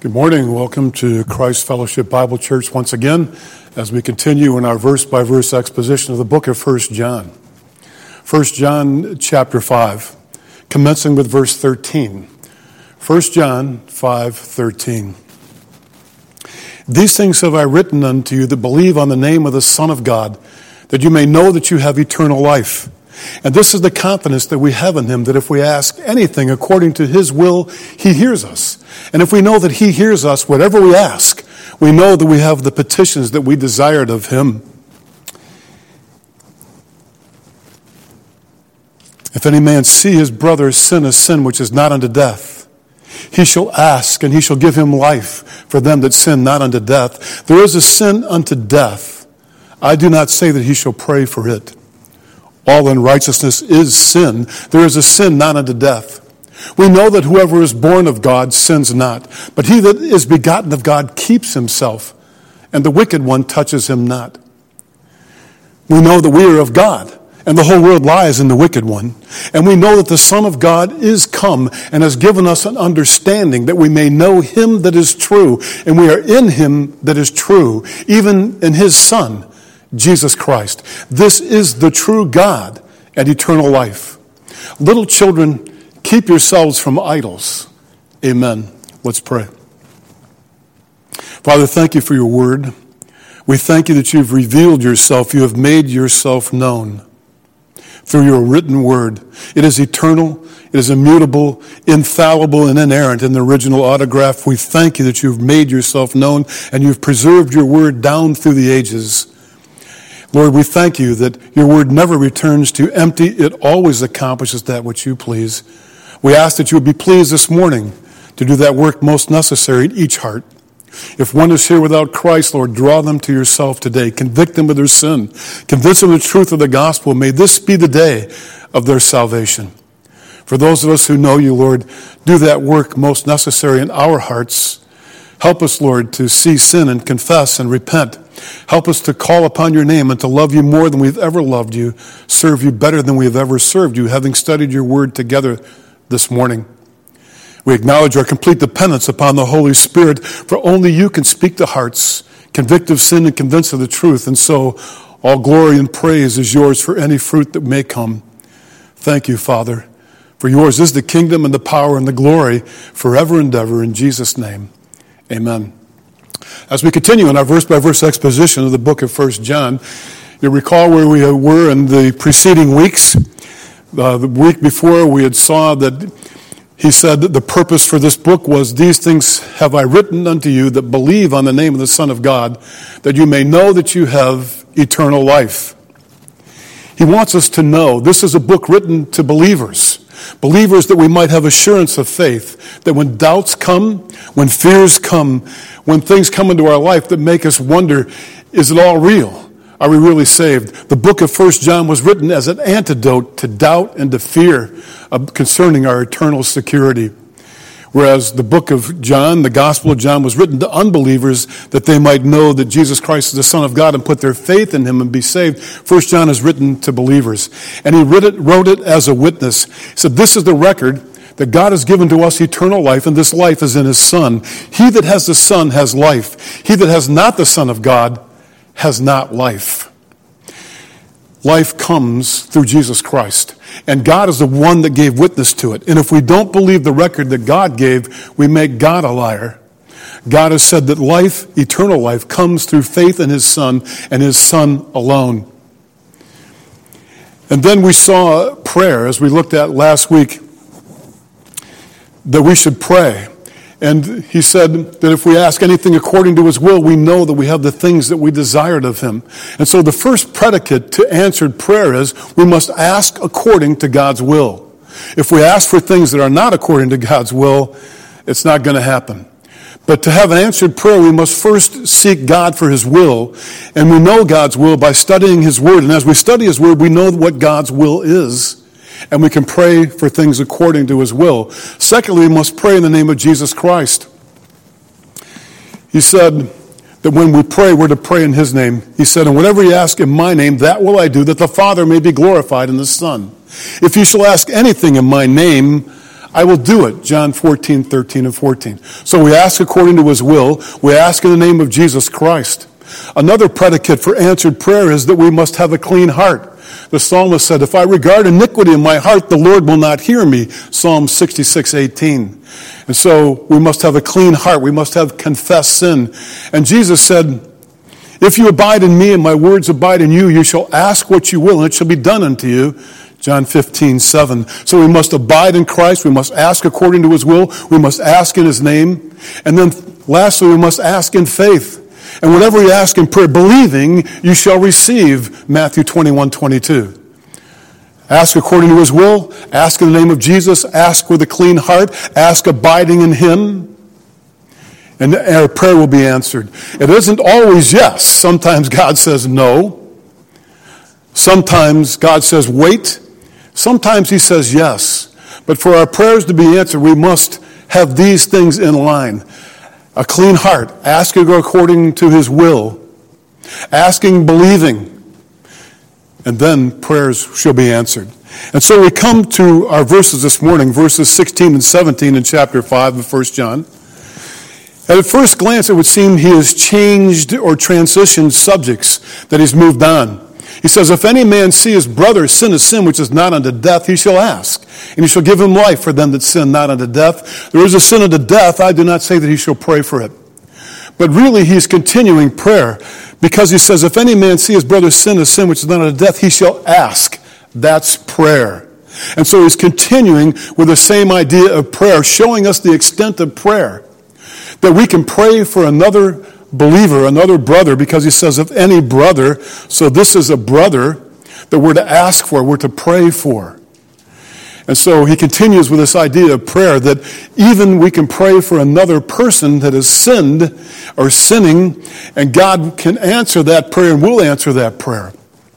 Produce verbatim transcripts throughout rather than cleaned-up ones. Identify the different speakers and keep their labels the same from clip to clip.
Speaker 1: Good morning. Welcome to Christ Fellowship Bible Church once again as we continue in our verse-by-verse exposition of the book of First John. First John chapter five, commencing with verse thirteen. First John five thirteen. These things have I written unto you that believe on the name of the Son of God, that you may know that you have eternal life. And this is the confidence that we have in him, that if we ask anything according to his will, he hears us. And if we know that he hears us, whatever we ask, we know that we have the petitions that we desired of him. If any man see his brother sin a sin which is not unto death, he shall ask, and he shall give him life for them that sin not unto death. There is a sin unto death. I do not say that he shall pray for it. All unrighteousness is sin. There is a sin not unto death. We know that whoever is born of God sins not, but he that is begotten of God keeps himself, and the wicked one touches him not. We know that we are of God, and the whole world lies in the wicked one. And we know that the Son of God is come and has given us an understanding that we may know him that is true, and we are in him that is true, even in his Son, Jesus Christ. This is the true God and eternal life. Little children, keep yourselves from idols. Amen. Let's pray. Father, thank you for your word. We thank you that you've revealed yourself. You have made yourself known through your written word. It is eternal. It is immutable, infallible, and inerrant in the original autograph. We thank you that you've made yourself known and you've preserved your word down through the ages. Lord, we thank you that your word never returns to empty. It always accomplishes that which you please. We ask that you would be pleased this morning to do that work most necessary in each heart. If one is here without Christ, Lord, draw them to yourself today. Convict them of their sin. Convince them of the truth of the gospel. May this be the day of their salvation. For those of us who know you, Lord, do that work most necessary in our hearts. Help us, Lord, to see sin and confess and repent. Help us to call upon your name and to love you more than we've ever loved you, serve you better than we've ever served you, having studied your word together this morning. We acknowledge our complete dependence upon the Holy Spirit, for only you can speak to hearts, convict of sin and convince of the truth. And so all glory and praise is yours for any fruit that may come. Thank you, Father, for yours is the kingdom and the power and the glory forever and ever. In Jesus' name, amen. As we continue in our verse-by-verse exposition of the book of First John, you recall where we were in the preceding weeks. Uh, the week before, we had saw that he said that the purpose for this book was, these things have I written unto you that believe on the name of the Son of God, that you may know that you have eternal life. He wants us to know this is a book written to believers. Believers that we might have assurance of faith, that when doubts come, when fears come, when things come into our life that make us wonder, is it all real? Are we really saved? The book of First John was written as an antidote to doubt and to fear concerning our eternal security. Whereas the book of John, the Gospel of John, was written to unbelievers that they might know that Jesus Christ is the Son of God and put their faith in him and be saved. First John is written to believers. And he wrote it, wrote it as a witness. He said, this is the record that God has given to us eternal life, and this life is in his Son. He that has the Son has life. He that has not the Son of God has not life. Life comes through Jesus Christ. And God is the one that gave witness to it. And if we don't believe the record that God gave, we make God a liar. God has said that life, eternal life, comes through faith in his Son and his Son alone. And then we saw prayer, as we looked at last week, that we should pray. And he said that if we ask anything according to his will, we know that we have the things that we desired of him. And so the first predicate to answered prayer is we must ask according to God's will. If we ask for things that are not according to God's will, it's not going to happen. But to have an answered prayer, we must first seek God for his will. And we know God's will by studying his word. And as we study his word, we know what God's will is. And we can pray for things according to his will. Secondly, we must pray in the name of Jesus Christ. He said that when we pray, we're to pray in his name. He said, and whatever you ask in my name, that will I do, that the Father may be glorified in the Son. If you shall ask anything in my name, I will do it, John fourteen, thirteen, and fourteen. So we ask according to his will. We ask in the name of Jesus Christ. Another predicate for answered prayer is that we must have a clean heart. The psalmist said, if I regard iniquity in my heart, the Lord will not hear me. Psalm sixty-six, eighteen. And so we must have a clean heart. We must have confessed sin. And Jesus said, if you abide in me and my words abide in you, you shall ask what you will and it shall be done unto you. John fifteen, seven. So we must abide in Christ. We must ask according to his will. We must ask in his name. And then lastly, we must ask in faith. And whatever you ask in prayer, believing, you shall receive. Matthew twenty-one, twenty-two. Ask according to his will. Ask in the name of Jesus. Ask with a clean heart. Ask abiding in him. And our prayer will be answered. It isn't always yes. Sometimes God says no. Sometimes God says wait. Sometimes he says yes. But for our prayers to be answered, we must have these things in line. A clean heart, asking according to his will, asking, believing, and then prayers shall be answered. And so we come to our verses this morning, verses sixteen and seventeen in chapter five of First John. And at first glance, it would seem he has changed or transitioned subjects, that he's moved on. He says, if any man see his brother sin a sin which is not unto death, he shall ask. And he shall give him life for them that sin not unto death. There is a sin unto death, I do not say that he shall pray for it. But really he's continuing prayer, because he says, if any man see his brother sin a sin which is not unto death, he shall ask. That's prayer. And so he's continuing with the same idea of prayer, showing us the extent of prayer. That we can pray for another believer, another brother, because he says, if any brother, so this is a brother that we're to ask for, we're to pray for. And so he continues with this idea of prayer, that even we can pray for another person that has sinned or sinning, and God can answer that prayer and will answer that prayer.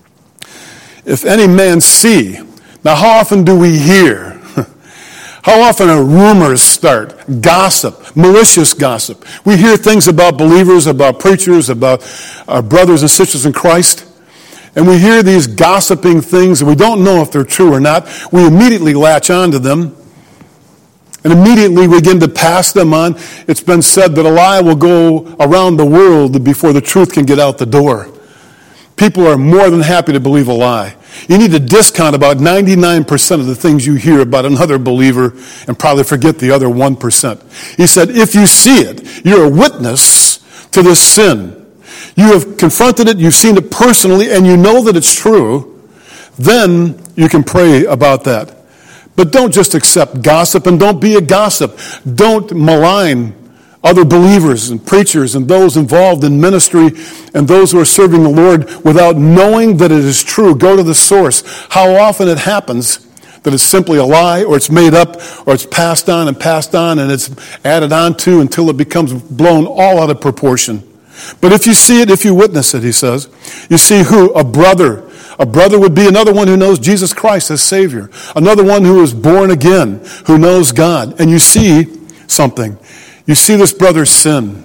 Speaker 1: If any man see. Now, how often do we hear? How often are rumors start? Gossip, malicious gossip. We hear things about believers, about preachers, about our brothers and sisters in Christ. And we hear these gossiping things, and we don't know if they're true or not. We immediately latch on to them. And immediately we begin to pass them on. It's been said that a lie will go around the world before the truth can get out the door. People are more than happy to believe a lie. You need to discount about ninety-nine percent of the things you hear about another believer and probably forget the other one percent. He said, if you see it, you're a witness to this sin. You have confronted it, you've seen it personally, and you know that it's true. Then you can pray about that. But don't just accept gossip, and don't be a gossip. Don't malign other believers and preachers and those involved in ministry and those who are serving the Lord without knowing that it is true. Go to the source. How often it happens that it's simply a lie, or it's made up, or it's passed on and passed on and it's added on to until it becomes blown all out of proportion. But if you see it, if you witness it, he says, you see who? A brother. A brother would be another one who knows Jesus Christ as Savior. Another one who is born again, who knows God. And you see something. You see this brother sin.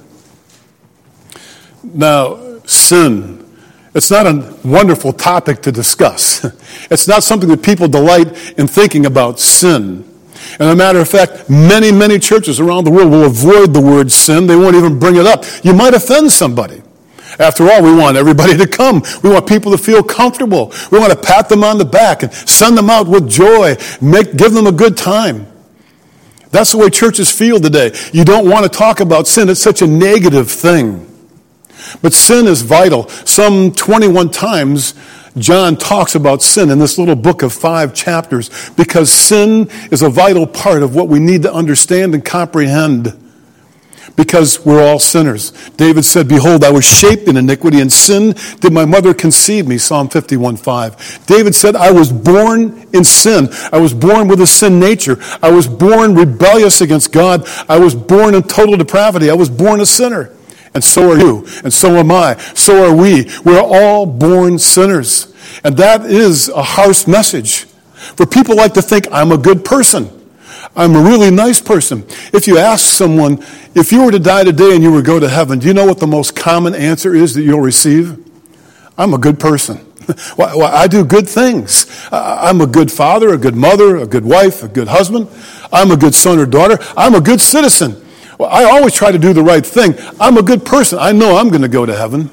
Speaker 1: Now, sin, it's not a wonderful topic to discuss. It's not something that people delight in thinking about, sin. And as a matter of fact, many, many churches around the world will avoid the word sin. They won't even bring it up. You might offend somebody. After all, we want everybody to come. We want people to feel comfortable. We want to pat them on the back and send them out with joy, make, give them a good time. That's the way churches feel today. You don't want to talk about sin. It's such a negative thing. But sin is vital. Some twenty-one times, John talks about sin in this little book of five chapters, because sin is a vital part of what we need to understand and comprehend, because we're all sinners. David said, behold, I was shaped in iniquity, and sin did my mother conceive me, Psalm fifty-one five. David said, I was born in sin. I was born with a sin nature. I was born rebellious against God. I was born in total depravity. I was born a sinner. And so are you, and so am I. So are we. We're all born sinners. And that is a harsh message. For people like to think, I'm a good person. I'm a really nice person. If you ask someone, if you were to die today and you were to go to heaven, do you know what the most common answer is that you'll receive? I'm a good person. Well, I do good things. I'm a good father, a good mother, a good wife, a good husband. I'm a good son or daughter. I'm a good citizen. Well, I always try to do the right thing. I'm a good person. I know I'm going to go to heaven.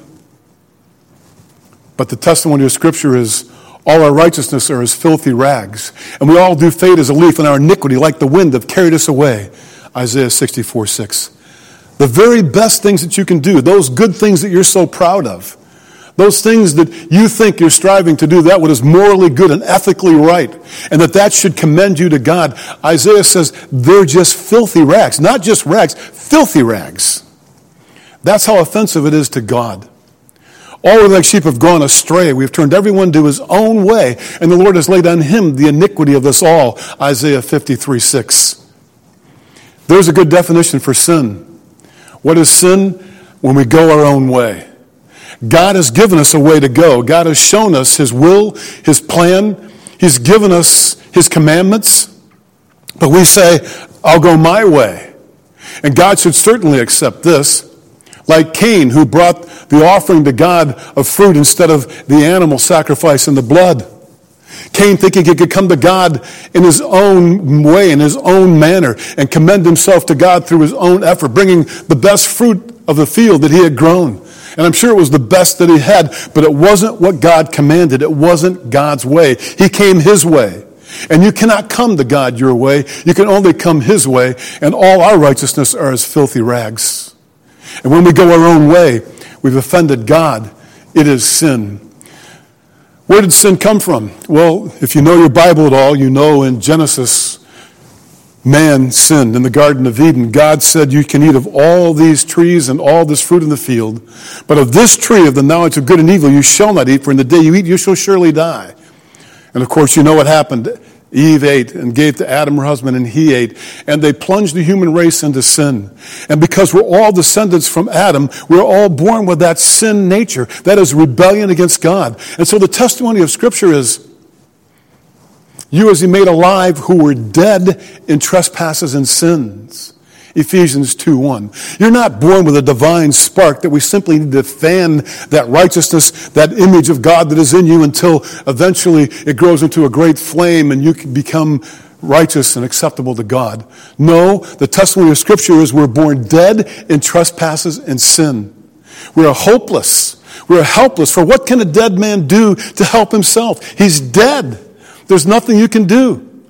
Speaker 1: But the testimony of Scripture is all our righteousness are as filthy rags, and we all do fade as a leaf, and our iniquity, like the wind, have carried us away. Isaiah sixty-four six. The very best things that you can do, those good things that you're so proud of, those things that you think you're striving to do, that what is morally good and ethically right, and that that should commend you to God, Isaiah says they're just filthy rags. Not just rags, filthy rags. That's how offensive it is to God. All we like sheep have gone astray. We have turned everyone to his own way, and the Lord has laid on him the iniquity of us all. Isaiah fifty-three six. There's a good definition for sin. What is sin? When we go our own way. God has given us a way to go. God has shown us his will, his plan. He's given us his commandments. But we say, I'll go my way. And God should certainly accept this. Like Cain, who brought the offering to God of fruit instead of the animal sacrifice and the blood. Cain thinking he could come to God in his own way, in his own manner, and commend himself to God through his own effort, bringing the best fruit of the field that he had grown. And I'm sure it was the best that he had, but it wasn't what God commanded. It wasn't God's way. He came his way. And you cannot come to God your way. You can only come his way, and all our righteousness are as filthy rags. And when we go our own way, we've offended God. It is sin. Where did sin come from? Well, if you know your Bible at all, you know in Genesis, man sinned in the Garden of Eden. God said, you can eat of all these trees and all this fruit in the field, but of this tree of the knowledge of good and evil you shall not eat, for in the day you eat you shall surely die. And of course you know what happened. Eve ate and gave to Adam her husband, and he ate. And they plunged the human race into sin. And because we're all descendants from Adam, we're all born with that sin nature. That is rebellion against God. And so the testimony of Scripture is, you as he made alive who were dead in trespasses and sins. Ephesians two one. You're not born with a divine spark that we simply need to fan that righteousness, that image of God that is in you until eventually it grows into a great flame and you can become righteous and acceptable to God. No, the testimony of Scripture is we're born dead in trespasses and sin. We're hopeless. We're helpless. For what can a dead man do to help himself? He's dead. There's nothing you can do.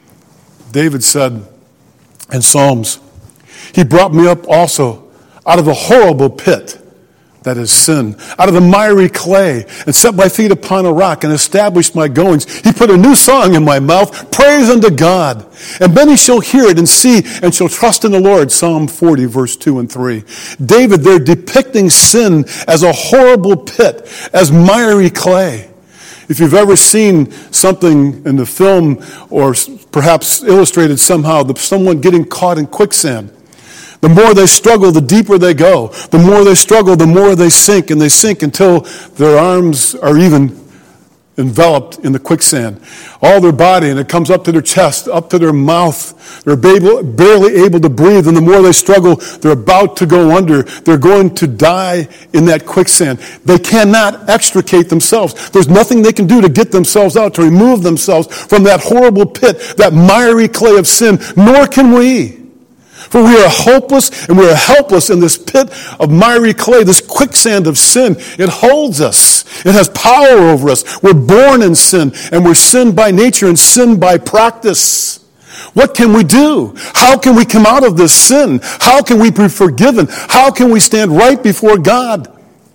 Speaker 1: David said in Psalms, he brought me up also out of the horrible pit, that is sin, out of the miry clay, and set my feet upon a rock and established my goings. He put a new song in my mouth, praise unto God. And many shall hear it and see and shall trust in the Lord. Psalm forty, verse two and three. David, they're depicting sin as a horrible pit, as miry clay. If you've ever seen something in the film or perhaps illustrated somehow, someone getting caught in quicksand, the more they struggle, the deeper they go. The more they struggle, the more they sink, and they sink until their arms are even enveloped in the quicksand. All their body, and it comes up to their chest, up to their mouth. They're barely able to breathe, and the more they struggle, they're about to go under. They're going to die in that quicksand. They cannot extricate themselves. There's nothing they can do to get themselves out, to remove themselves from that horrible pit, that miry clay of sin, nor can we. For we are hopeless and we are helpless in this pit of miry clay, this quicksand of sin. It holds us. It has power over us. We're born in sin, and we're sin by nature and sin by practice. What can we do? How can we come out of this sin? How can we be forgiven? How can we stand right before God?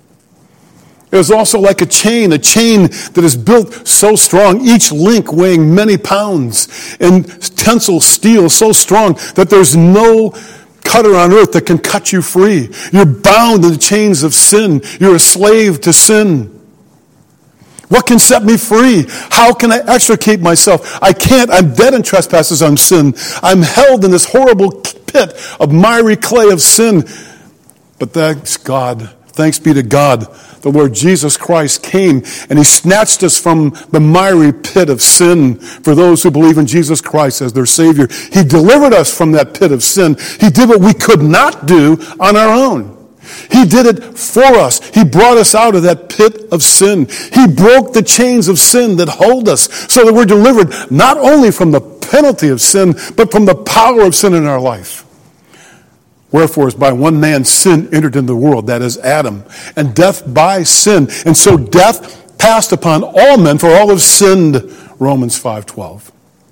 Speaker 1: It is also like a chain, a chain that is built so strong, each link weighing many pounds, and tensile steel so strong that there's no cutter on earth that can cut you free. You're bound in the chains of sin. You're a slave to sin. What can set me free? How can I extricate myself? I can't. I'm dead in trespasses on sin. I'm held in this horrible pit of miry clay of sin. But thanks God. Thanks be to God. The Lord Jesus Christ came and he snatched us from the miry pit of sin for those who believe in Jesus Christ as their Savior. He delivered us from that pit of sin. He did what we could not do on our own. He did it for us. He brought us out of that pit of sin. He broke the chains of sin that hold us so that we're delivered not only from the penalty of sin, but from the power of sin in our life. Wherefore, as by one man sin entered into the world, that is Adam, and death by sin. And so death passed upon all men, for all have sinned, Romans five twelve.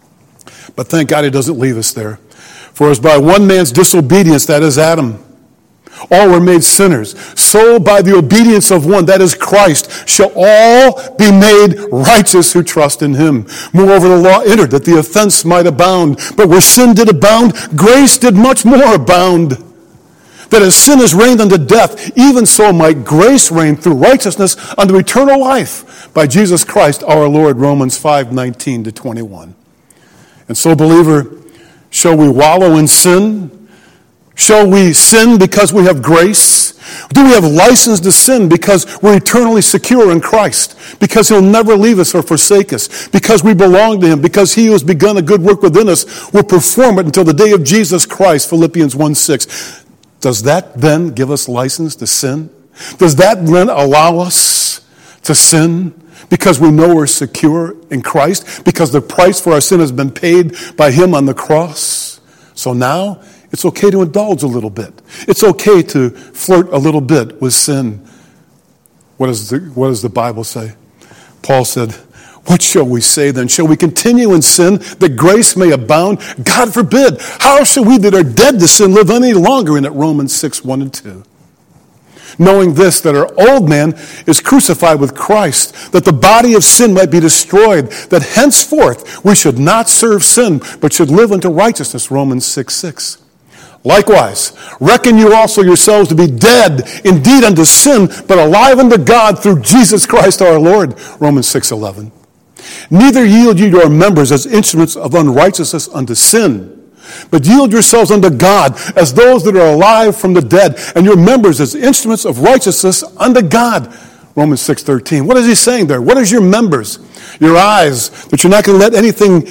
Speaker 1: But thank God he doesn't leave us there. For as by one man's disobedience, that is Adam, all were made sinners, so by the obedience of one, that is Christ, shall all be made righteous who trust in him. Moreover, the law entered that the offense might abound. But where sin did abound, grace did much more abound. That as sin has reigned unto death, even so might grace reign through righteousness unto eternal life by Jesus Christ our Lord, Romans five nineteen to twenty-one. And so, believer, shall we wallow in sin? Shall we sin because we have grace? Do we have license to sin because we're eternally secure in Christ? Because he'll never leave us or forsake us? Because we belong to him? Because he who has begun a good work within us will perform it until the day of Jesus Christ, Philippians one six. Does that then give us license to sin? Does that then allow us to sin because we know we're secure in Christ? Because the price for our sin has been paid by him on the cross? So now, it's okay to indulge a little bit. It's okay to flirt a little bit with sin. What does the, what does the Bible say? Paul said, what shall we say then? Shall we continue in sin that grace may abound? God forbid. How shall we that are dead to sin live any longer in it? Romans six one and two. Knowing this, that our old man is crucified with Christ, that the body of sin might be destroyed, that henceforth we should not serve sin, but should live unto righteousness. Romans six six. Likewise, reckon you also yourselves to be dead indeed unto sin, but alive unto God through Jesus Christ our Lord. Romans six eleven. Neither yield ye your members as instruments of unrighteousness unto sin, but yield yourselves unto God as those that are alive from the dead, and your members as instruments of righteousness unto God. Romans six thirteen. What is he saying there? What is your members? Your eyes, that you're not going to let anything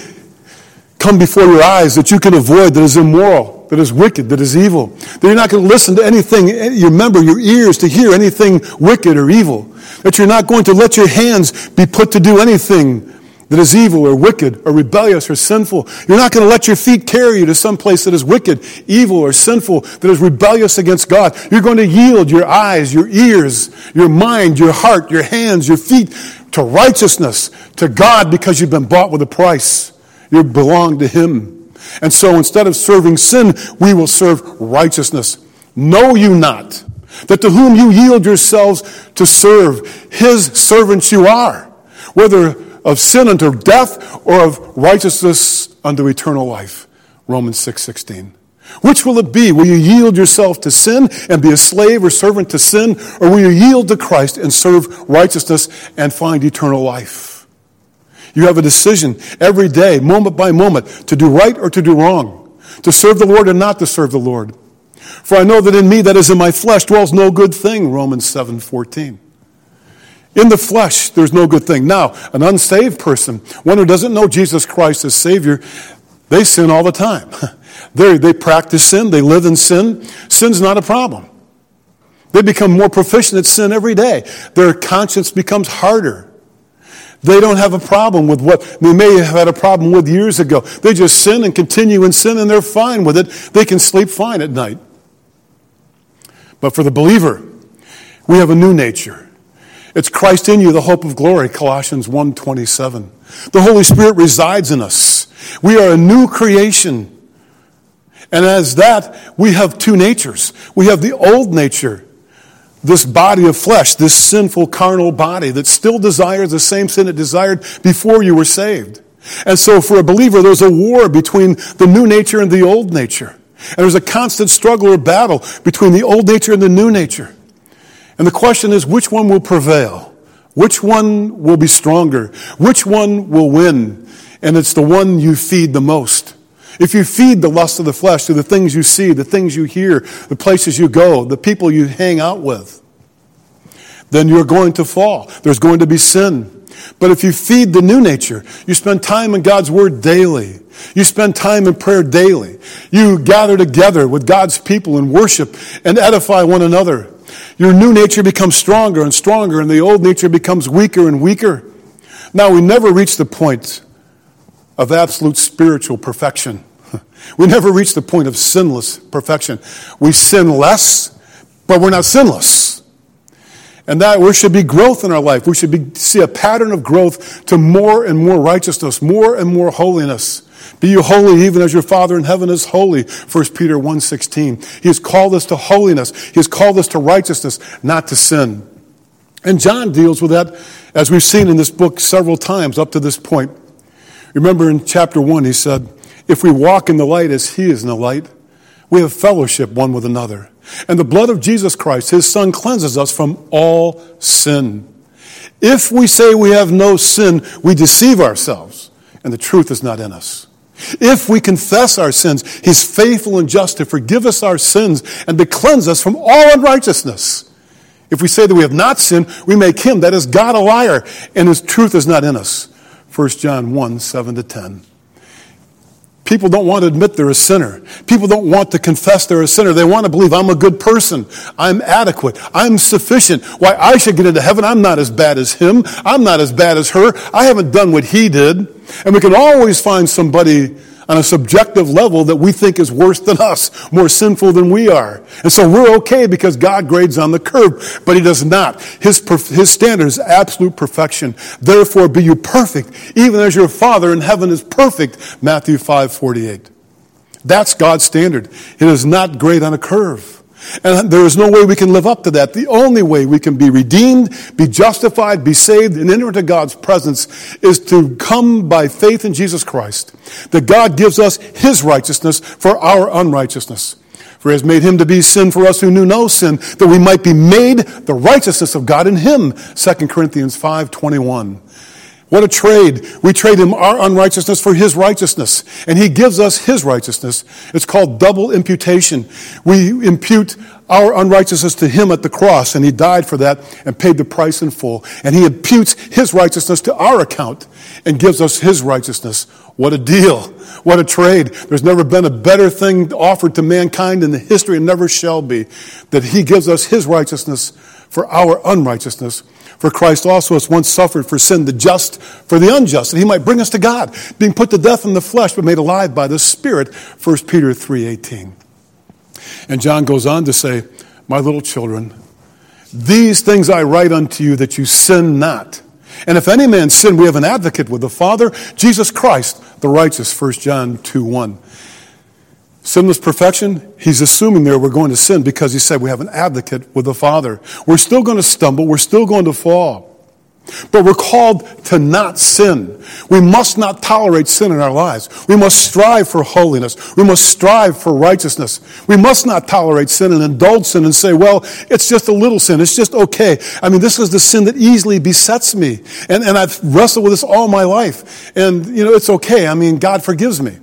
Speaker 1: come before your eyes that you can avoid, that is immoral, that is wicked, that is evil. That you're not going to listen to anything, you remember your ears to hear anything wicked or evil. That you're not going to let your hands be put to do anything that is evil or wicked or rebellious or sinful. You're not going to let your feet carry you to some place that is wicked, evil, or sinful, that is rebellious against God. You're going to yield your eyes, your ears, your mind, your heart, your hands, your feet to righteousness, to God, because you've been bought with a price. You belong to him. And so instead of serving sin, we will serve righteousness. Know you not that to whom you yield yourselves to serve, his servants you are, whether of sin unto death or of righteousness unto eternal life. Romans six sixteen. Which will it be? Will you yield yourself to sin and be a slave or servant to sin? Or will you yield to Christ and serve righteousness and find eternal life? You have a decision every day, moment by moment, to do right or to do wrong, to serve the Lord and not to serve the Lord. For I know that in me, that is in my flesh, dwells no good thing, Romans seven fourteen. In the flesh, there's no good thing. Now, an unsaved person, one who doesn't know Jesus Christ as Savior, they sin all the time. They, they practice sin. They live in sin. Sin's not a problem. They become more proficient at sin every day. Their conscience becomes harder. They don't have a problem with what they may have had a problem with years ago. They just sin and continue in sin, and they're fine with it. They can sleep fine at night. But for the believer, we have a new nature. It's Christ in you, the hope of glory, Colossians one twenty-seven. The Holy Spirit resides in us. We are a new creation. And as that, we have two natures. We have the old nature, this body of flesh, this sinful carnal body that still desires the same sin it desired before you were saved. And so for a believer, there's a war between the new nature and the old nature. And there's a constant struggle or battle between the old nature and the new nature. And the question is, which one will prevail? Which one will be stronger? Which one will win? And it's the one you feed the most. If you feed the lust of the flesh through the things you see, the things you hear, the places you go, the people you hang out with, then you're going to fall. There's going to be sin. But if you feed the new nature, you spend time in God's Word daily. You spend time in prayer daily. You gather together with God's people and worship and edify one another. Your new nature becomes stronger and stronger, and the old nature becomes weaker and weaker. Now, we never reach the point of absolute spiritual perfection. We never reach the point of sinless perfection. We sin less, but we're not sinless. And that there should be growth in our life. We should be, see a pattern of growth to more and more righteousness, more and more holiness. Be you holy even as your Father in heaven is holy, First Peter one sixteen. He has called us to holiness. He has called us to righteousness, not to sin. And John deals with that, as we've seen in this book several times up to this point. Remember in chapter one, he said, if we walk in the light as he is in the light, we have fellowship one with another. And the blood of Jesus Christ, his Son, cleanses us from all sin. If we say we have no sin, we deceive ourselves, and the truth is not in us. If we confess our sins, he's faithful and just to forgive us our sins and to cleanse us from all unrighteousness. If we say that we have not sinned, we make him, that is God, a liar, and his truth is not in us. First John one, seven to ten. People don't want to admit they're a sinner. People don't want to confess they're a sinner. They want to believe, I'm a good person. I'm adequate. I'm sufficient. Why, I should get into heaven. I'm not as bad as him. I'm not as bad as her. I haven't done what he did. And we can always find somebody on a subjective level that we think is worse than us, more sinful than we are. And so we're okay because God grades on the curve, but he does not. His, his standard is absolute perfection. Therefore be you perfect, even as your Father in heaven is perfect, Matthew five forty-eight. That's God's standard. It is not grade on a curve. And there is no way we can live up to that. The only way we can be redeemed, be justified, be saved, and enter into God's presence is to come by faith in Jesus Christ. That God gives us his righteousness for our unrighteousness. For he has made him to be sin for us who knew no sin, that we might be made the righteousness of God in him. Second Corinthians five twenty-one. What a trade. We trade him our unrighteousness for his righteousness. And he gives us his righteousness. It's called double imputation. We impute our unrighteousness to him at the cross, and he died for that and paid the price in full. And he imputes his righteousness to our account and gives us his righteousness. What a deal. What a trade. There's never been a better thing offered to mankind in the history, and never shall be, that he gives us his righteousness for our unrighteousness. For Christ also has once suffered for sin, the just for the unjust, that he might bring us to God, being put to death in the flesh, but made alive by the Spirit, First Peter three eighteen. And John goes on to say, my little children, these things I write unto you, that you sin not. And if any man sin, we have an advocate with the Father, Jesus Christ, the righteous, First John two one. Sinless perfection, he's assuming there we're going to sin because he said we have an advocate with the Father. We're still going to stumble. We're still going to fall. But we're called to not sin. We must not tolerate sin in our lives. We must strive for holiness. We must strive for righteousness. We must not tolerate sin and indulge sin and say, well, it's just a little sin. It's just okay. I mean, this is the sin that easily besets me. And, and I've wrestled with this all my life. And, you know, it's okay. I mean, God forgives me.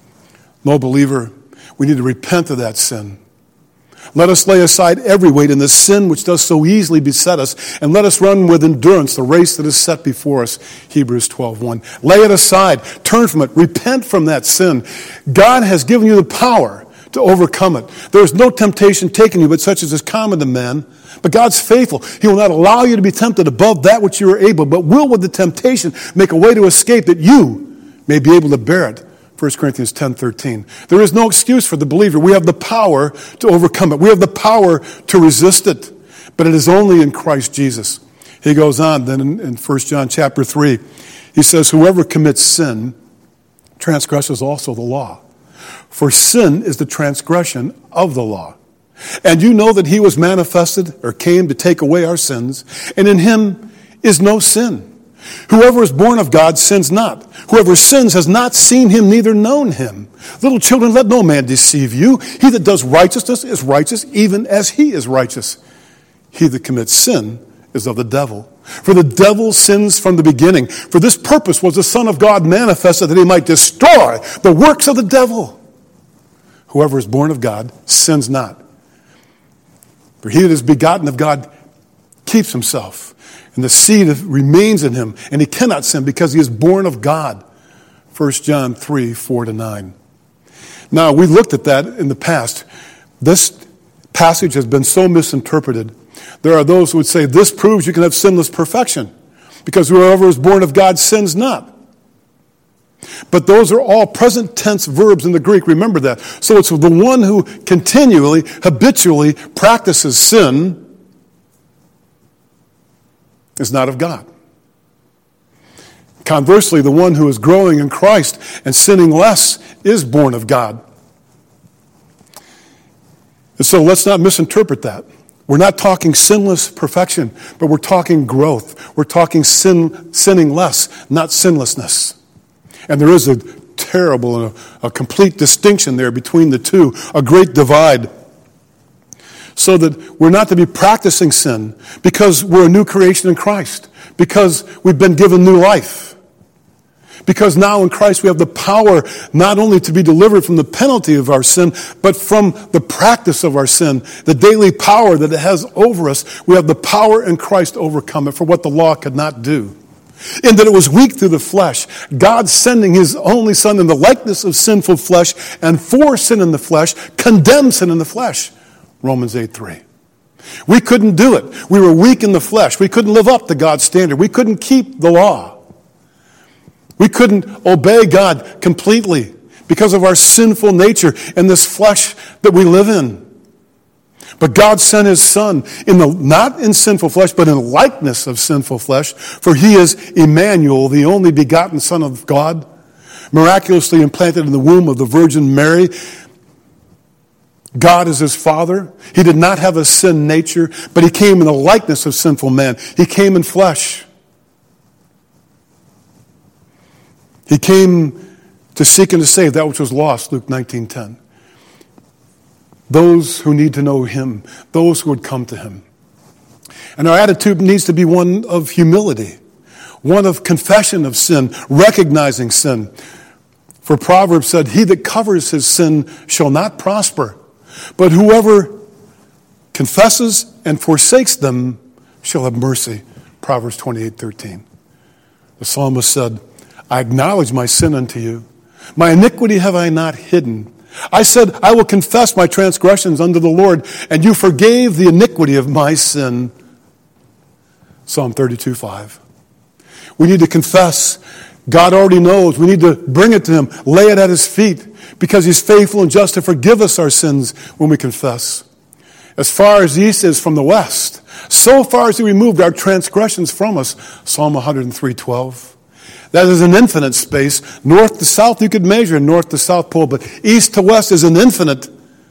Speaker 1: No, believer, we need to repent of that sin. Let us lay aside every weight in the sin which does so easily beset us, and let us run with endurance the race that is set before us, Hebrews twelve one. Lay it aside. Turn from it. Repent from that sin. God has given you the power to overcome it. There is no temptation taken you, but such as is common to man. But God's faithful. He will not allow you to be tempted above that which you are able, but will with the temptation make a way to escape that you may be able to bear it. First Corinthians ten thirteen. There is no excuse for the believer. We have the power to overcome it. We have the power to resist it. But it is only in Christ Jesus. He goes on then in, in First John chapter three. He says, whoever commits sin transgresses also the law. For sin is the transgression of the law. And you know that he was manifested or came to take away our sins, and in him is no sin. Whoever is born of God sins not. Whoever sins has not seen him, neither known him. Little children, let no man deceive you. He that does righteousness is righteous, even as he is righteous. He that commits sin is of the devil. For the devil sins from the beginning. For this purpose was the Son of God manifested, that he might destroy the works of the devil. Whoever is born of God sins not. For he that is begotten of God keeps himself. And the seed remains in him, and he cannot sin because he is born of God. First John three, four to nine. Now, we looked at that in the past. This passage has been so misinterpreted. There are those who would say this proves you can have sinless perfection because whoever is born of God sins not. But those are all present tense verbs in the Greek. Remember that. So it's the one who continually, habitually practices sin is not of God. Conversely, the one who is growing in Christ and sinning less is born of God. And so let's not misinterpret that. We're not talking sinless perfection, but we're talking growth. We're talking sin, sinning less, not sinlessness. And there is a terrible and a, a complete distinction there between the two, a great divide. So that we're not to be practicing sin because we're a new creation in Christ, because we've been given new life. Because now in Christ we have the power not only to be delivered from the penalty of our sin, but from the practice of our sin, the daily power that it has over us. We have the power in Christ to overcome it for what the law could not do. In that it was weak through the flesh, God sending his only Son in the likeness of sinful flesh and for sin in the flesh, condemned sin in the flesh. Romans eight three. We couldn't do it. We were weak in the flesh. We couldn't live up to God's standard. We couldn't keep the law. We couldn't obey God completely because of our sinful nature and this flesh that we live in. But God sent his Son, in the not in sinful flesh, but in likeness of sinful flesh, for he is Emmanuel, the only begotten Son of God, miraculously implanted in the womb of the Virgin Mary. God is his Father. He did not have a sin nature, but he came in the likeness of sinful man. He came in flesh. He came to seek and to save that which was lost, Luke nineteen ten. Those who need to know him, those who would come to him. And our attitude needs to be one of humility, one of confession of sin, recognizing sin. For Proverbs said, he that covers his sin shall not prosper, but whoever confesses and forsakes them shall have mercy. Proverbs twenty-eight thirteen. The psalmist said, I acknowledge my sin unto you. My iniquity have I not hidden. I said, I will confess my transgressions unto the Lord, and you forgave the iniquity of my sin. Psalm thirty-two five. We need to confess. God already knows. We need to bring it to him, lay it at his feet, because he's faithful and just to forgive us our sins when we confess. As far as the east is from the west, so far as he removed our transgressions from us. Psalm one oh three twelve. That is an infinite space. North to south, you could measure north to south pole, but east to west is an infinite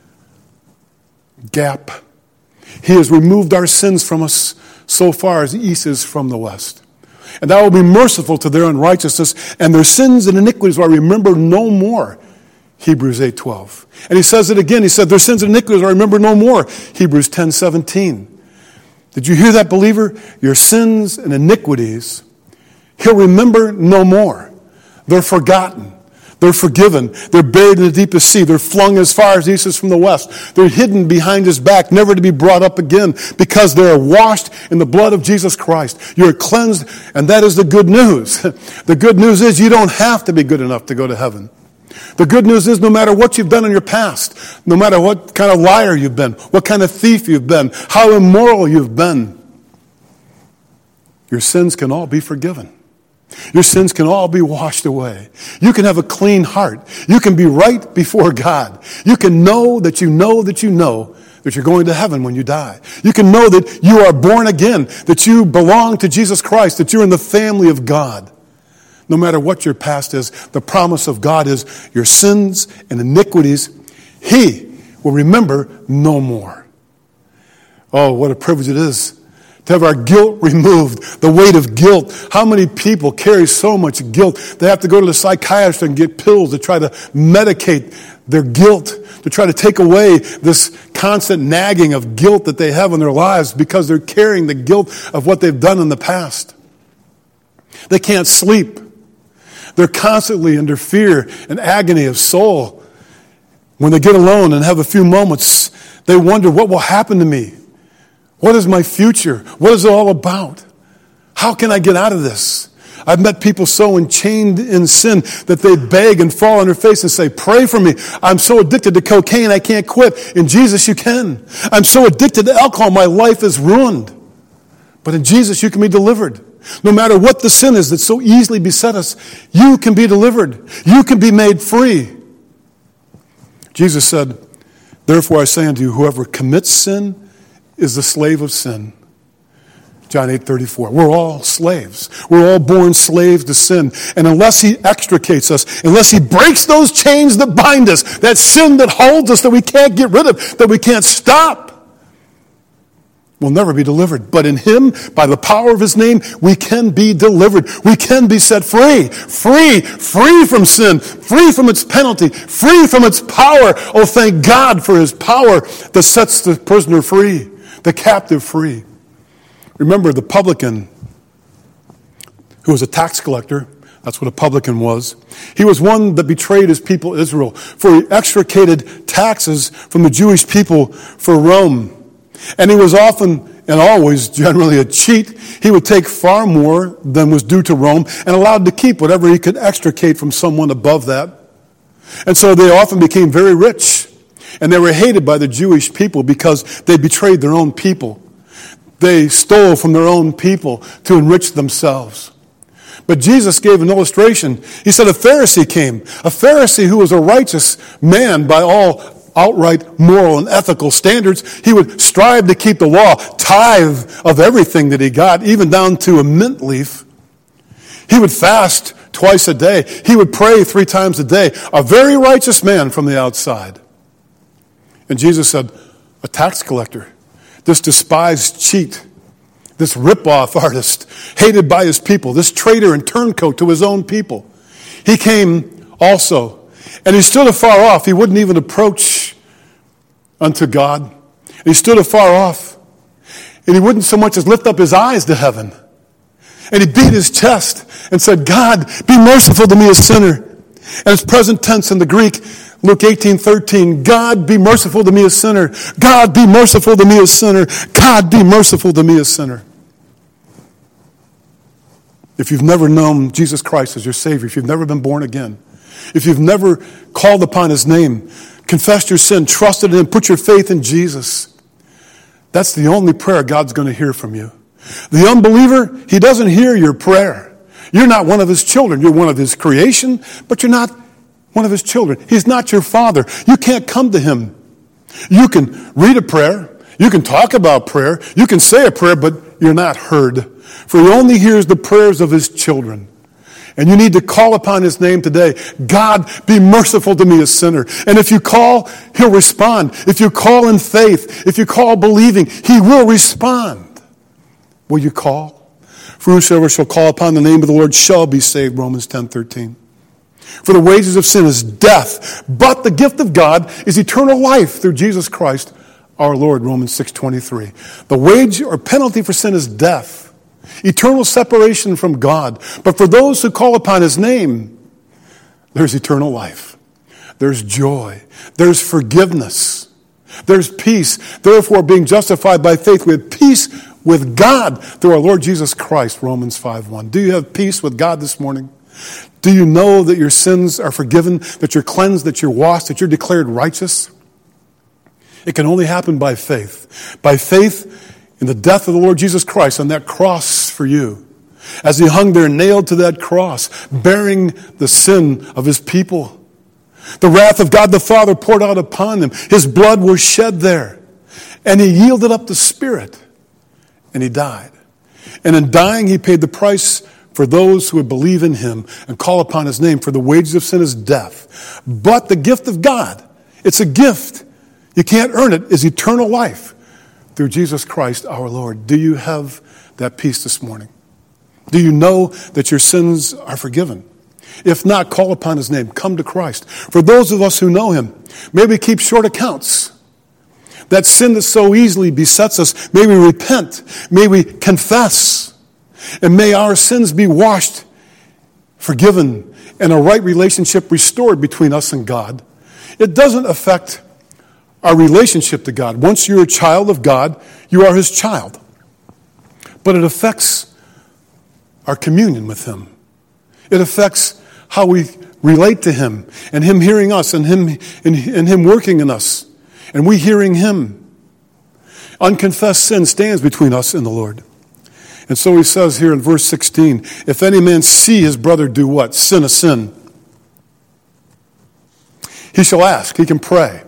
Speaker 1: gap. He has removed our sins from us so far as the east is from the west. And I will be merciful to their unrighteousness, and their sins and iniquities will I remember no more. Hebrews eight twelve. And he says it again. He said, their sins and iniquities will I remember no more. Hebrews ten seventeen. Did you hear that, believer? Your sins and iniquities he'll remember no more. They're forgotten. They're forgiven. They're buried in the deepest sea. They're flung as far as the east is from the west. They're hidden behind his back, never to be brought up again, because they're washed in the blood of Jesus Christ. You're cleansed, and that is the good news. The good news is you don't have to be good enough to go to heaven. The good news is no matter what you've done in your past, no matter what kind of liar you've been, what kind of thief you've been, how immoral you've been, your sins can all be forgiven. Your sins can all be washed away. You can have a clean heart. You can be right before God. You can know that you know that you know that you're going to heaven when you die. You can know that you are born again, that you belong to Jesus Christ, that you're in the family of God. No matter what your past is, the promise of God is your sins and iniquities, he will remember no more. Oh, what a privilege it is to have our guilt removed, the weight of guilt. How many people carry so much guilt? They have to go to the psychiatrist and get pills to try to medicate their guilt, to try to take away this constant nagging of guilt that they have in their lives because they're carrying the guilt of what they've done in the past. They can't sleep. They're constantly under fear and agony of soul. When they get alone and have a few moments, they wonder, what will happen to me? What is my future? What is it all about? How can I get out of this? I've met people so enchained in sin that they beg and fall on their face and say, pray for me. I'm so addicted to cocaine, I can't quit. In Jesus, you can. I'm so addicted to alcohol, my life is ruined. But in Jesus, you can be delivered. No matter what the sin is that so easily beset us, you can be delivered. You can be made free. Jesus said, therefore I say unto you, whoever commits sin is the slave of sin. John eight thirty-four. We're all slaves. We're all born slaves to sin. And unless he extricates us, unless he breaks those chains that bind us, that sin that holds us, that we can't get rid of, that we can't stop, we'll never be delivered. But in him, by the power of his name, we can be delivered. We can be set free. Free. Free from sin. Free from its penalty. Free from its power. Oh, thank God for his power that sets the prisoner free, the captive free. Remember the publican who was a tax collector. That's what a publican was. He was one that betrayed his people Israel, for he extricated taxes from the Jewish people for Rome. And he was often and always generally a cheat. He would take far more than was due to Rome and allowed to keep whatever he could extricate from someone above that. And so they often became very rich. And they were hated by the Jewish people because they betrayed their own people. They stole from their own people to enrich themselves. But Jesus gave an illustration. He said a Pharisee came, a Pharisee who was a righteous man by all outright moral and ethical standards. He would strive to keep the law, tithe of everything that he got, even down to a mint leaf. He would fast twice a day. He would pray three times a day. A very righteous man from the outside. And Jesus said, a tax collector, this despised cheat, this rip-off artist, hated by his people, this traitor and turncoat to his own people. He came also, and he stood afar off. He wouldn't even approach unto God. He stood afar off, and he wouldn't so much as lift up his eyes to heaven. And he beat his chest and said, God, be merciful to me, a sinner. And it's present tense in the Greek, Luke eighteen thirteen, God be merciful to me, a sinner. God be merciful to me, a sinner. God be merciful to me, a sinner. If you've never known Jesus Christ as your Savior, if you've never been born again, if you've never called upon his name, confessed your sin, trusted in him, put your faith in Jesus, that's the only prayer God's going to hear from you. The unbeliever, he doesn't hear your prayer. You're not one of his children. You're one of his creation, but you're not one of his children. He's not your father. You can't come to him. You can read a prayer. You can talk about prayer. You can say a prayer, but you're not heard. For he only hears the prayers of his children. And you need to call upon his name today. God, be merciful to me, a sinner. And if you call, he'll respond. If you call in faith, if you call believing, he will respond. Will you call? For whosoever shall call upon the name of the Lord shall be saved, Romans ten thirteen. For the wages of sin is death, but the gift of God is eternal life through Jesus Christ our Lord, Romans six twenty-three. The wage or penalty for sin is death, eternal separation from God. But for those who call upon his name, there's eternal life. There's joy. There's forgiveness. There's peace. Therefore, being justified by faith, we have peace with God through our Lord Jesus Christ, Romans five one. Do you have peace with God this morning? Do you know that your sins are forgiven, that you're cleansed, that you're washed, that you're declared righteous? It can only happen by faith. By faith in the death of the Lord Jesus Christ on that cross for you. As he hung there nailed to that cross, bearing the sin of his people. The wrath of God the Father poured out upon him. His blood was shed there. And he yielded up the Spirit. And he died. And in dying, he paid the price for those who would believe in him and call upon his name. For the wages of sin is death. But the gift of God, it's a gift. You can't earn it, is eternal life through Jesus Christ our Lord. Do you have that peace this morning? Do you know that your sins are forgiven? If not, call upon his name. Come to Christ. For those of us who know him, may we keep short accounts. That sin that so easily besets us, may we repent. May we confess. And may our sins be washed, forgiven, and a right relationship restored between us and God. It doesn't affect our relationship to God. Once you're a child of God, you are his child. But it affects our communion with him. It affects how we relate to him, and him hearing us, and him, and, and him working in us, and we hearing him. Unconfessed sin stands between us and the Lord. And so he says here in verse sixteen, if any man see his brother do what? Sin a sin. He shall ask. He can pray.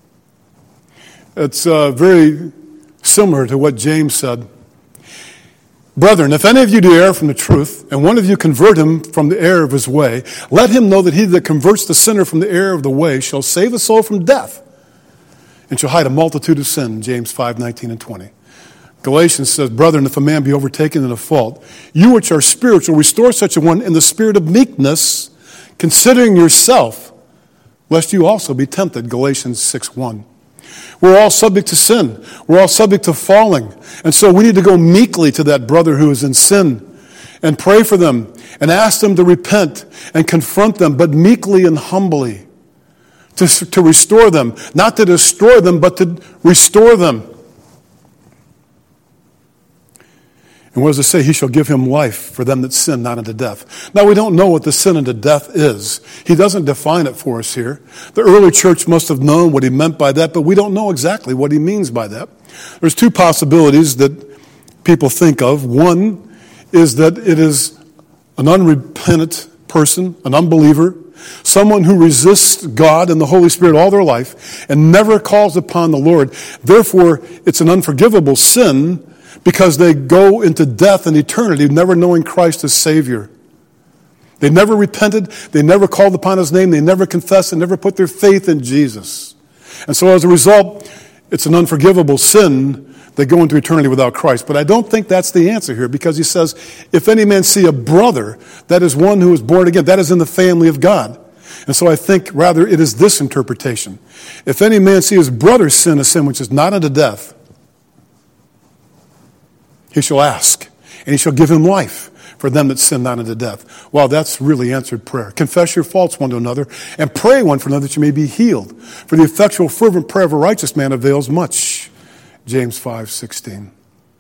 Speaker 1: It's uh, very similar to what James said. Brethren, if any of you do err from the truth, and one of you convert him from the error of his way, let him know that he that converts the sinner from the error of the way shall save the soul from death, and shall hide a multitude of sin, James five, nineteen and twenty. Galatians says, brethren, if a man be overtaken in a fault, you which are spiritual, restore such a one in the spirit of meekness, considering yourself, lest you also be tempted, Galatians six, one. We're all subject to sin. We're all subject to falling. And so we need to go meekly to that brother who is in sin and pray for them and ask them to repent and confront them, but meekly and humbly to, to restore them. Not to destroy them, but to restore them. And what does it say? He shall give him life for them that sin not unto death. Now, we don't know what the sin unto death is. He doesn't define it for us here. The early church must have known what he meant by that, but we don't know exactly what he means by that. There's two possibilities that people think of. One is that it is an unrepentant person, an unbeliever, someone who resists God and the Holy Spirit all their life and never calls upon the Lord. Therefore, it's an unforgivable sin, because they go into death and eternity never knowing Christ as Savior. They never repented. They never called upon his name. They never confessed and never put their faith in Jesus. And so as a result, it's an unforgivable sin. They go into eternity without Christ. But I don't think that's the answer here, because he says, if any man see a brother, that is one who is born again. That is in the family of God. And so I think rather it is this interpretation. If any man see his brother sin a sin which is not unto death, he shall ask, and he shall give him life for them that sin not unto death. Wow, that's really answered prayer. Confess your faults one to another, and pray one for another that you may be healed. For the effectual fervent prayer of a righteous man avails much. James five, sixteen.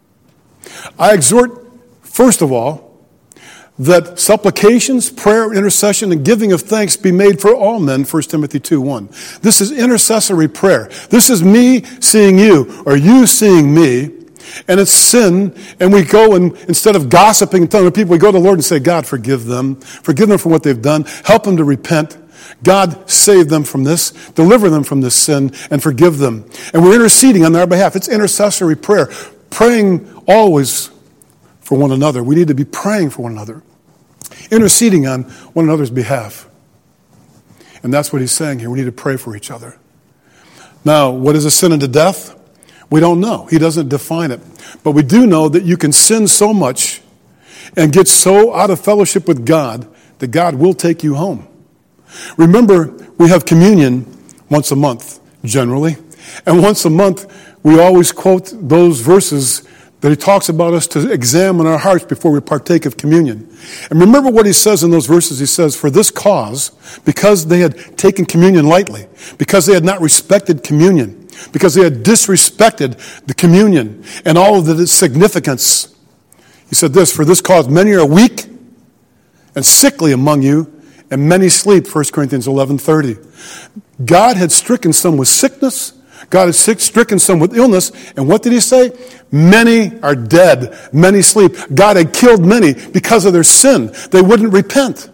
Speaker 1: I exhort, first of all, that supplications, prayer, intercession, and giving of thanks be made for all men, First Timothy two, one. This is intercessory prayer. This is me seeing you, or you seeing me. And it's sin, and we go and instead of gossiping and telling people, we go to the Lord and say, God, forgive them. Forgive them for what they've done. Help them to repent. God, save them from this. Deliver them from this sin and forgive them. And we're interceding on their behalf. It's intercessory prayer. Praying always for one another. We need to be praying for one another. Interceding on one another's behalf. And that's what he's saying here. We need to pray for each other. Now, what is a sin unto death? We don't know. He doesn't define it. But we do know that you can sin so much and get so out of fellowship with God that God will take you home. Remember, we have communion once a month, generally. And once a month, we always quote those verses that he talks about us to examine our hearts before we partake of communion. And remember what he says in those verses. He says, for this cause, because they had taken communion lightly, because they had not respected communion, because they had disrespected the communion and all of its significance. He said this, for this cause many are weak and sickly among you, and many sleep, First Corinthians eleven thirty. God had stricken some with sickness. God had stricken some with illness. And what did he say? Many are dead. Many sleep. God had killed many because of their sin. They wouldn't repent.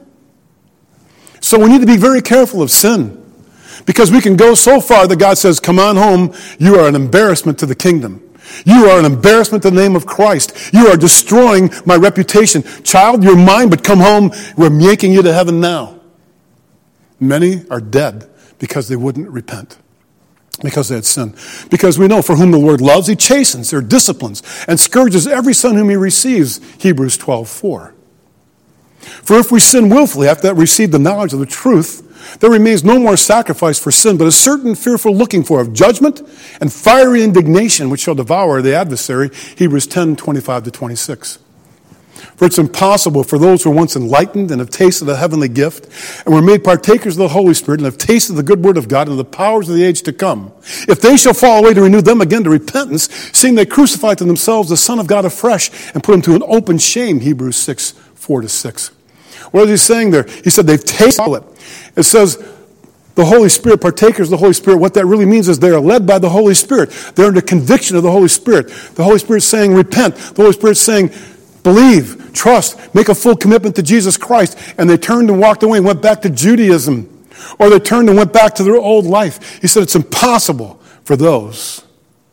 Speaker 1: So we need to be very careful of sin. Because we can go so far that God says, come on home, you are an embarrassment to the kingdom. You are an embarrassment to the name of Christ. You are destroying my reputation. Child, you're mine, but come home. We're making you to heaven now. Many are dead because they wouldn't repent. Because they had sinned. Because we know for whom the Lord loves, he chastens or disciplines and scourges every son whom he receives, Hebrews twelve four. For if we sin willfully after that we receive the knowledge of the truth, there remains no more sacrifice for sin, but a certain fearful looking for of judgment and fiery indignation which shall devour the adversary, Hebrews ten twenty-five to twenty-six. For it's impossible for those who were once enlightened and have tasted the heavenly gift and were made partakers of the Holy Spirit and have tasted the good word of God and the powers of the age to come, if they shall fall away, to renew them again to repentance, seeing they crucify to themselves the Son of God afresh and put him to an open shame, Hebrews six four to six. What is he saying there? He said they've tasted it. It says the Holy Spirit, partakers of the Holy Spirit, what that really means is they are led by the Holy Spirit. They're under conviction of the Holy Spirit. The Holy Spirit is saying repent. The Holy Spirit is saying believe, trust, make a full commitment to Jesus Christ, and they turned and walked away and went back to Judaism, or they turned and went back to their old life. He said it's impossible for those.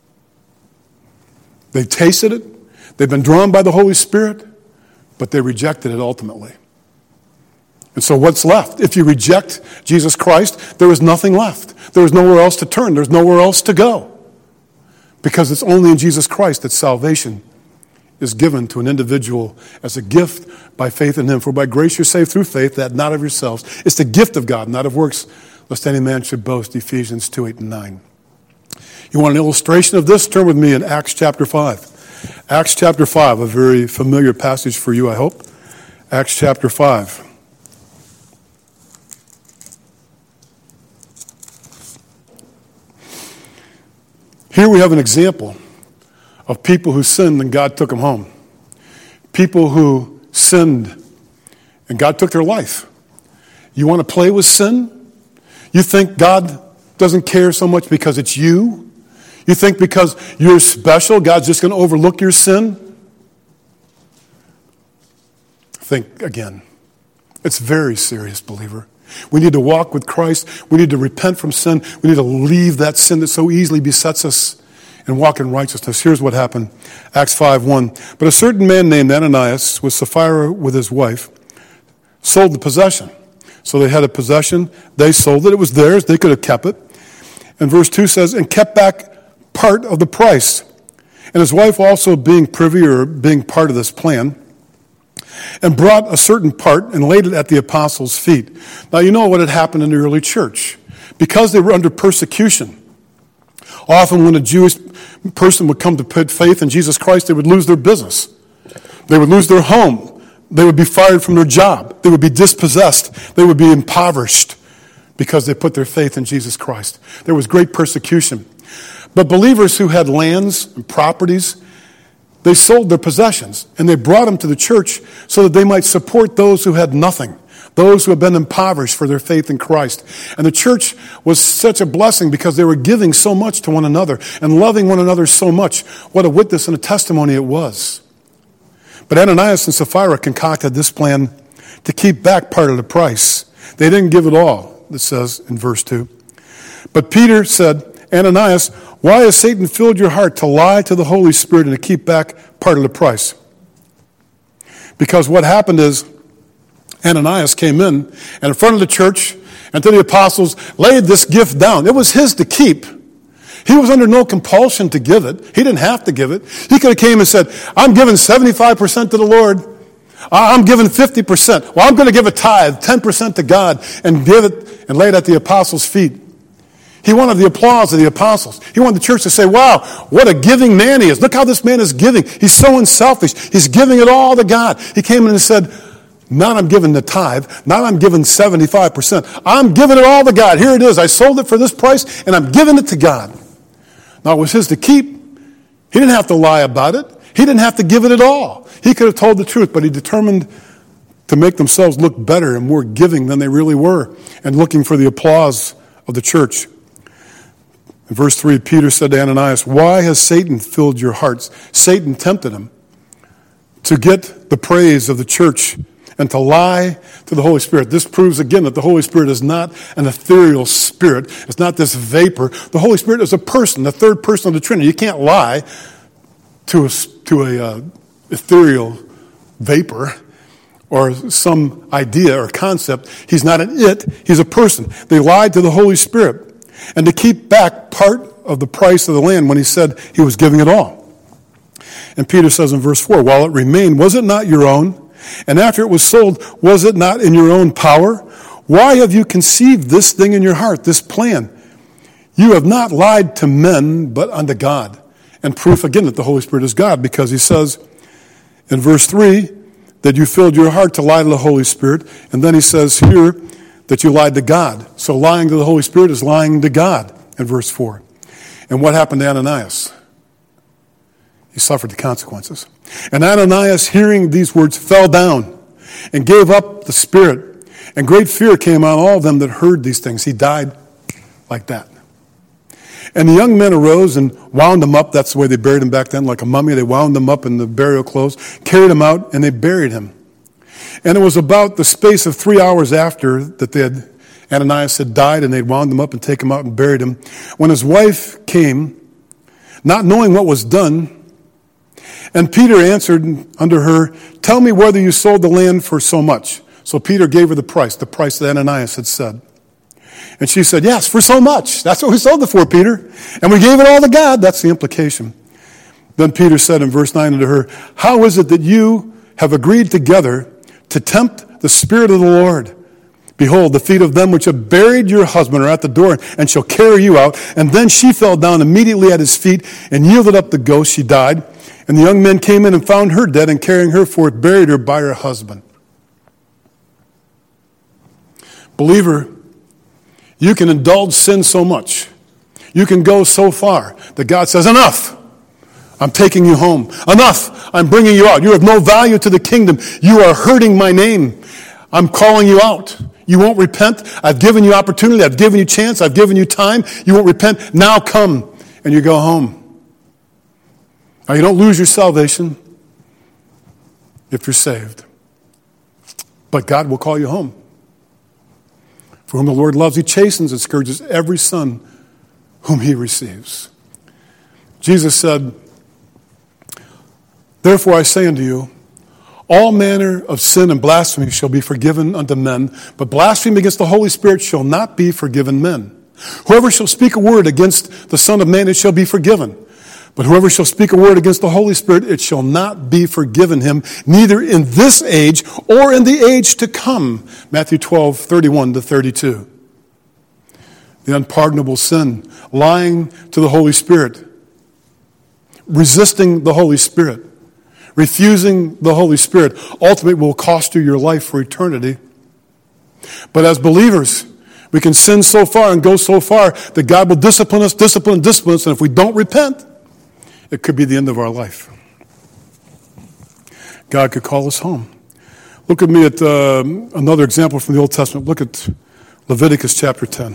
Speaker 1: They tasted it, they've been drawn by the Holy Spirit, but they rejected it ultimately. And so what's left? If you reject Jesus Christ, there is nothing left. There is nowhere else to turn. There's nowhere else to go. Because it's only in Jesus Christ that salvation is given to an individual as a gift by faith in him. For by grace you're saved through faith, that not of yourselves. It's the gift of God, not of works, lest any man should boast. Ephesians two, eight, and nine. You want an illustration of this? Turn with me in Acts chapter five. Acts chapter five, a very familiar passage for you, I hope. Acts chapter five. Here we have an example of people who sinned and God took them home. People who sinned and God took their life. You want to play with sin? You think God doesn't care so much because it's you? You think because you're special, God's just going to overlook your sin? Think again. It's very serious, believer. We need to walk with Christ. We need to repent from sin. We need to leave that sin that so easily besets us and walk in righteousness. Here's what happened. Acts five one. But a certain man named Ananias, with Sapphira with his wife, sold the possession. So they had a possession. They sold it. It was theirs. They could have kept it. And verse two says, and kept back part of the price. And his wife also being privy or being part of this plan, and brought a certain part and laid it at the apostles' feet. Now, you know what had happened in the early church. Because they were under persecution, often when a Jewish person would come to put faith in Jesus Christ, they would lose their business. They would lose their home. They would be fired from their job. They would be dispossessed. They would be impoverished because they put their faith in Jesus Christ. There was great persecution. But believers who had lands and properties, they sold their possessions, and they brought them to the church so that they might support those who had nothing, those who had been impoverished for their faith in Christ. And the church was such a blessing because they were giving so much to one another and loving one another so much. What a witness and a testimony it was. But Ananias and Sapphira concocted this plan to keep back part of the price. They didn't give it all, it says in verse two. But Peter said, Ananias, why has Satan filled your heart to lie to the Holy Spirit and to keep back part of the price? Because what happened is Ananias came in and in front of the church and to the apostles laid this gift down. It was his to keep. He was under no compulsion to give it. He didn't have to give it. He could have came and said, I'm giving seventy-five percent to the Lord. I'm giving fifty percent. Well, I'm going to give a tithe, ten percent to God, and give it and lay it at the apostles' feet. He wanted the applause of the apostles. He wanted the church to say, wow, what a giving man he is. Look how this man is giving. He's so unselfish. He's giving it all to God. He came in and said, not I'm giving the tithe, not I'm giving seventy-five percent. I'm giving it all to God. Here it is. I sold it for this price, and I'm giving it to God. Now, it was his to keep. He didn't have to lie about it. He didn't have to give it at all. He could have told the truth, but he determined to make themselves look better and more giving than they really were, and looking for the applause of the church. In verse three, Peter said to Ananias, why has Satan filled your hearts? Satan tempted him to get the praise of the church and to lie to the Holy Spirit. This proves again that the Holy Spirit is not an ethereal spirit. It's not this vapor. The Holy Spirit is a person, the third person of the Trinity. You can't lie to a, to a uh, ethereal vapor or some idea or concept. He's not an it. He's a person. They lied to the Holy Spirit. And to keep back part of the price of the land when he said he was giving it all. And Peter says in verse four, while it remained, was it not your own? And after it was sold, was it not in your own power? Why have you conceived this thing in your heart, this plan? You have not lied to men, but unto God. And proof again that the Holy Spirit is God, because he says in verse three that you filled your heart to lie to the Holy Spirit. And then he says here that you lied to God. So lying to the Holy Spirit is lying to God in verse four. And what happened to Ananias? He suffered the consequences. And Ananias, hearing these words, fell down and gave up the spirit. And great fear came on all of them that heard these things. He died like that. And the young men arose and wound him up. That's the way they buried him back then, like a mummy. They wound him up in the burial clothes, carried him out, and they buried him. And it was about the space of three hours after that they had, Ananias had died, and they'd wound him up and taken him out and buried him, when his wife came, not knowing what was done. And Peter answered unto her, tell me whether you sold the land for so much. So Peter gave her the price, the price that Ananias had said. And she said, yes, for so much. That's what we sold it for, Peter. And we gave it all to God. That's the implication. Then Peter said in verse nine unto her, how is it that you have agreed together to tempt the Spirit of the Lord? Behold, the feet of them which have buried your husband are at the door and shall carry you out. And then she fell down immediately at his feet and yielded up the ghost. She died. And the young men came in and found her dead, and carrying her forth, buried her by her husband. Believer, you can indulge sin so much. You can go so far that God says, enough. I'm taking you home. Enough. I'm bringing you out. You have no value to the kingdom. You are hurting my name. I'm calling you out. You won't repent. I've given you opportunity. I've given you chance. I've given you time. You won't repent. Now come. And you go home. Now, you don't lose your salvation if you're saved. But God will call you home. For whom the Lord loves, he chastens and scourges every son whom he receives. Jesus said, therefore I say unto you, all manner of sin and blasphemy shall be forgiven unto men, but blasphemy against the Holy Spirit shall not be forgiven men. Whoever shall speak a word against the Son of Man, it shall be forgiven. But whoever shall speak a word against the Holy Spirit, it shall not be forgiven him, neither in this age or in the age to come. Matthew twelve, thirty-one to thirty-two. The unpardonable sin, lying to the Holy Spirit, resisting the Holy Spirit, refusing the Holy Spirit, ultimately will cost you your life for eternity. But as believers, we can sin so far and go so far that God will discipline us, discipline, discipline us, and if we don't repent, it could be the end of our life. God could call us home. Look at me at uh, another example from the Old Testament. Look at Leviticus chapter ten.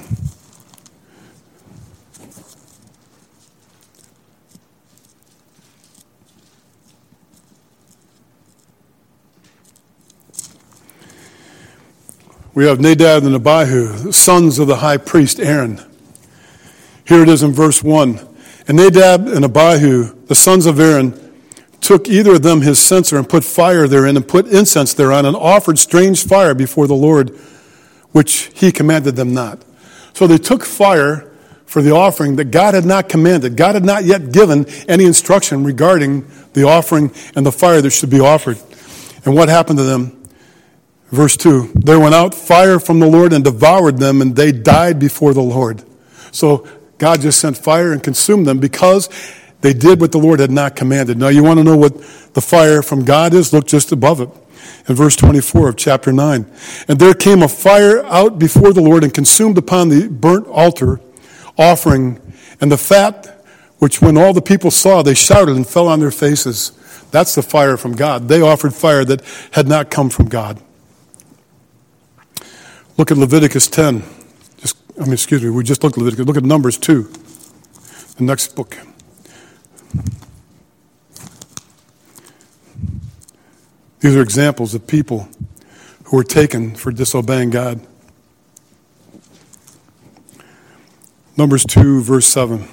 Speaker 1: We have Nadab and Abihu, sons of the high priest Aaron. Here it is in verse one. And Nadab and Abihu, the sons of Aaron, took either of them his censer and put fire therein and put incense thereon and offered strange fire before the Lord, which he commanded them not. So they took fire for the offering that God had not commanded. God had not yet given any instruction regarding the offering and the fire that should be offered. And what happened to them? Verse two, there went out fire from the Lord and devoured them, and they died before the Lord. So God just sent fire and consumed them because they did what the Lord had not commanded. Now you want to know what the fire from God is? Look just above it. In verse twenty-four of chapter nine. And there came a fire out before the Lord and consumed upon the burnt altar offering and the fat, which when all the people saw, they shouted and fell on their faces. That's the fire from God. They offered fire that had not come from God. Look at Leviticus ten. Just, I mean, excuse me, we just looked at Leviticus. Look at Numbers two, the next book. These are examples of people who were taken for disobeying God. Numbers two, verse seven.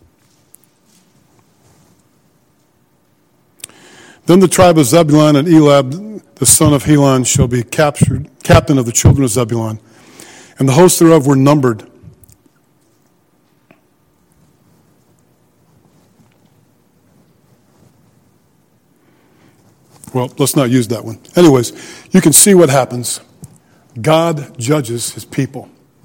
Speaker 1: Then the tribe of Zebulun and Elab, the son of Helon, shall be captured, captain of the children of Zebulun. And the hosts thereof were numbered. Well, let's not use that one. Anyways, you can see what happens. God judges his people.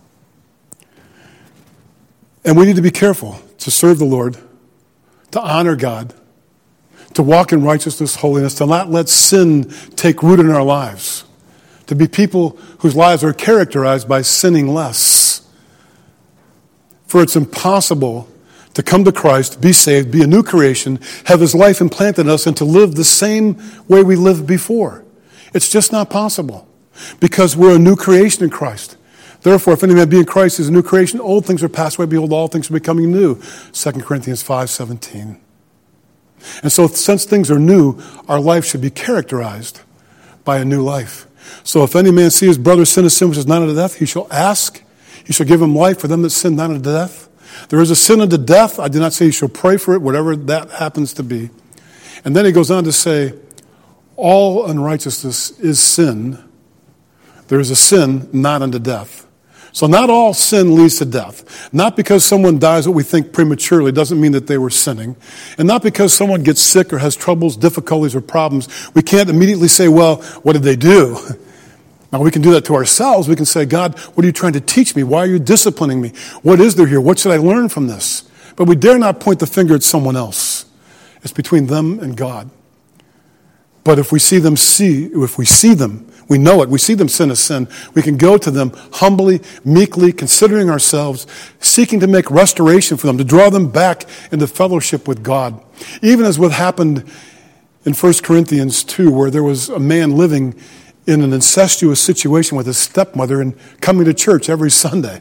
Speaker 1: And we need to be careful to serve the Lord, to honor God, to walk in righteousness, holiness, to not let sin take root in our lives, to be people whose lives are characterized by sinning less. For it's impossible to come to Christ, be saved, be a new creation, have his life implanted in us, and to live the same way we lived before. It's just not possible because we're a new creation in Christ. Therefore, if any man be in Christ, he is a new creation. Old things are passed away. Behold, all things are becoming new. Second Corinthians five seventeen. And so since things are new, our life should be characterized by a new life. So if any man see his brother sin a sin which is not unto death, he shall ask. He shall give him life for them that sin not unto death. There is a sin unto death. I do not say you shall pray for it, whatever that happens to be. And then he goes on to say, all unrighteousness is sin. There is a sin not unto death. So not all sin leads to death. Not because someone dies what we think prematurely doesn't mean that they were sinning. And not because someone gets sick or has troubles, difficulties, or problems, we can't immediately say, well, what did they do? Now we can do that to ourselves. We can say, God, what are you trying to teach me? Why are you disciplining me? What is there here? What should I learn from this? But we dare not point the finger at someone else. It's between them and God. But if we see them see, if we see them, we know it, we see them sin a sin, we can go to them humbly, meekly, considering ourselves, seeking to make restoration for them, to draw them back into fellowship with God. Even as what happened in First Corinthians two, where there was a man living in an incestuous situation with his stepmother and coming to church every Sunday.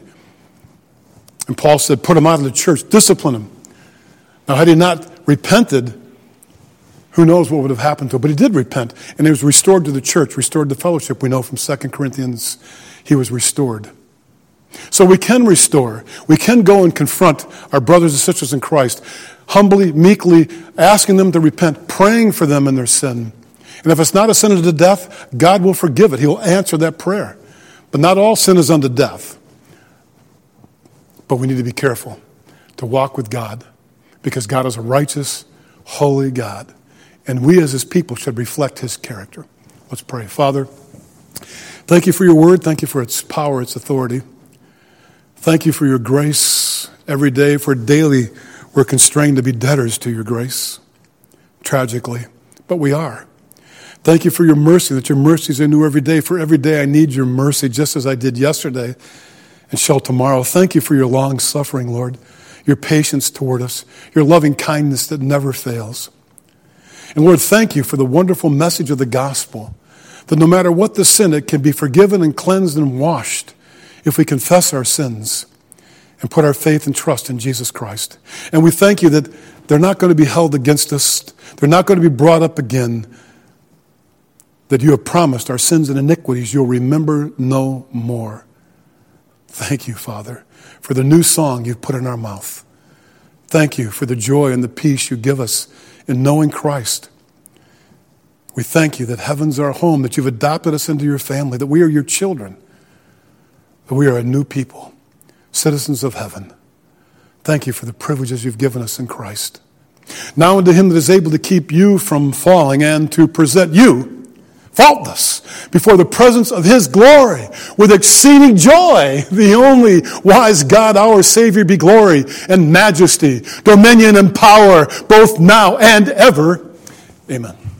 Speaker 1: And Paul said, put him out of the church, discipline him. Now, had he not repented, who knows what would have happened to him. But he did repent, and he was restored to the church, restored to fellowship. We know from Second Corinthians he was restored. So we can restore. We can go and confront our brothers and sisters in Christ, humbly, meekly, asking them to repent, praying for them in their sin. And if it's not a sin unto death, God will forgive it. He will answer that prayer. But not all sin is unto death. But we need to be careful to walk with God, because God is a righteous, holy God. And we as his people should reflect his character. Let's pray. Father, thank you for your word. Thank you for its power, its authority. Thank you for your grace every day, for daily we're constrained to be debtors to your grace, tragically. But we are. Thank you for your mercy, that your mercies are new every day. For every day I need your mercy, just as I did yesterday and shall tomorrow. Thank you for your long suffering, Lord, your patience toward us, your loving kindness that never fails. And Lord, thank you for the wonderful message of the gospel, that no matter what the sin, it can be forgiven and cleansed and washed if we confess our sins and put our faith and trust in Jesus Christ. And we thank you that they're not going to be held against us. They're not going to be brought up again. That you have promised our sins and iniquities you'll remember no more. Thank you, Father, for the new song you've put in our mouth. Thank you for the joy and the peace you give us in knowing Christ. We thank you that heaven's our home, that you've adopted us into your family, that we are your children, that we are a new people, citizens of heaven. Thank you for the privileges you've given us in Christ. Now unto him that is able to keep you from falling and to present you faultless before the presence of his glory with exceeding joy, the only wise God, our Savior, be glory and majesty, dominion and power, both now and ever. Amen.